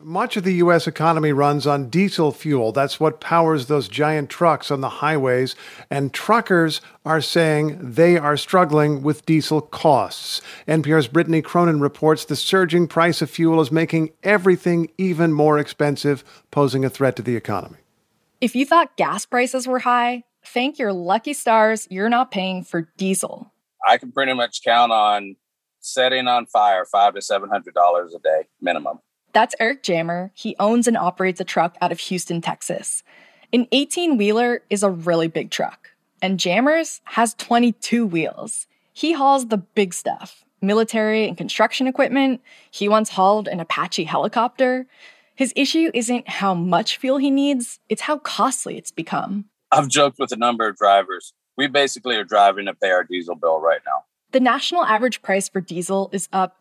Much of the U.S. economy runs on diesel fuel. That's what powers those giant trucks on the highways. And truckers are saying they are struggling with diesel costs. NPR's Brittany Cronin reports the surging price of fuel is making everything even more expensive, posing a threat to the economy. If you thought gas prices were high, thank your lucky stars you're not paying for diesel. I can pretty much count on setting on fire $500 to $700 a day minimum. That's Eric Jammer. He owns and operates a truck out of Houston, Texas. An 18-wheeler is a really big truck, and Jammer's has 22 wheels. He hauls the big stuff, military and construction equipment. He once hauled an Apache helicopter. His issue isn't how much fuel he needs, it's how costly it's become. I've joked with a number of drivers. We basically are driving to pay our diesel bill right now. The national average price for diesel is up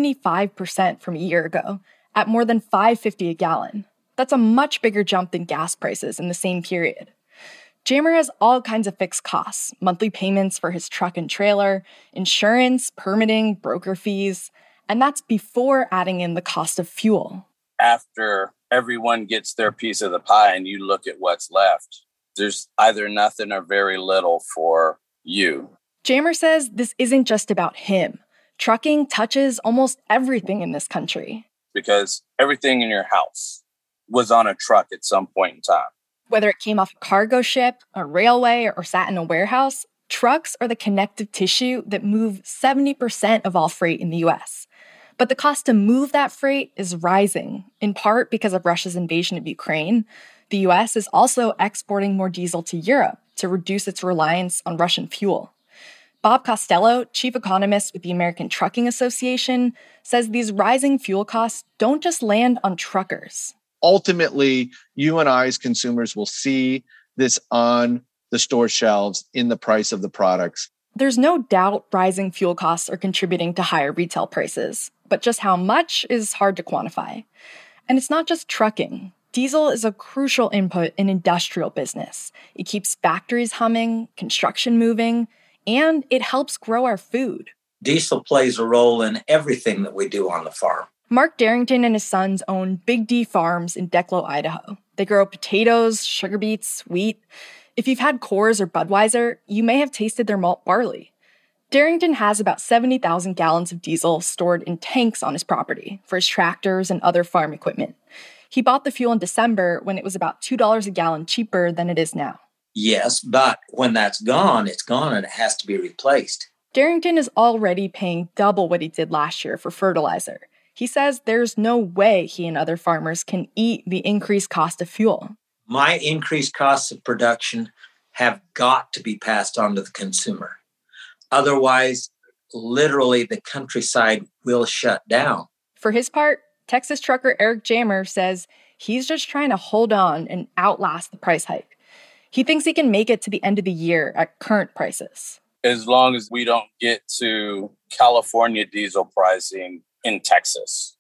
75% from a year ago, at more than $5.50 a gallon. That's a much bigger jump than gas prices in the same period. Jammer has all kinds of fixed costs, monthly payments for his truck and trailer, insurance, permitting, broker fees, and that's before adding in the cost of fuel. After everyone gets their piece of the pie and you look at what's left, there's either nothing or very little for you. Jammer says this isn't just about him. Trucking touches almost everything in this country. Because everything in your house was on a truck at some point in time. Whether it came off a cargo ship, a railway, or sat in a warehouse, trucks are the connective tissue that move 70% of all freight in the U.S. But the cost to move that freight is rising, in part because of Russia's invasion of Ukraine. The U.S. is also exporting more diesel to Europe to reduce its reliance on Russian fuel. Bob Costello, chief economist with the American Trucking Association, says these rising fuel costs don't just land on truckers. Ultimately, you and I as consumers will see this on the store shelves in the price of the products. There's no doubt rising fuel costs are contributing to higher retail prices, but just how much is hard to quantify. And it's not just trucking. Diesel is a crucial input in industrial business. It keeps factories humming, construction moving, and it helps grow our food. Diesel plays a role in everything that we do on the farm. Mark Darrington and his sons own Big D Farms in Declo, Idaho. They grow potatoes, sugar beets, wheat. If you've had Coors or Budweiser, you may have tasted their malt barley. Darrington has about 70,000 gallons of diesel stored in tanks on his property for his tractors and other farm equipment. He bought the fuel in December when it was about $2 a gallon cheaper than it is now. Yes, but when that's gone, it's gone and it has to be replaced. Darrington is already paying double what he did last year for fertilizer. He says there's no way he and other farmers can eat the increased cost of fuel. My increased costs of production have got to be passed on to the consumer. Otherwise, literally, the countryside will shut down. For his part, Texas trucker Eric Jammer says he's just trying to hold on and outlast the price hike. He thinks he can make it to the end of the year at current prices. As long as we don't get to California diesel pricing in Texas.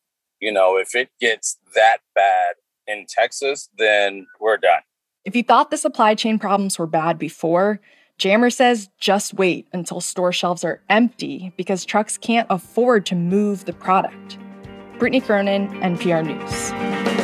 If it gets that bad in Texas, then we're done. If you thought the supply chain problems were bad before, Jammer says just wait until store shelves are empty because trucks can't afford to move the product. Brittany Cronin, NPR News.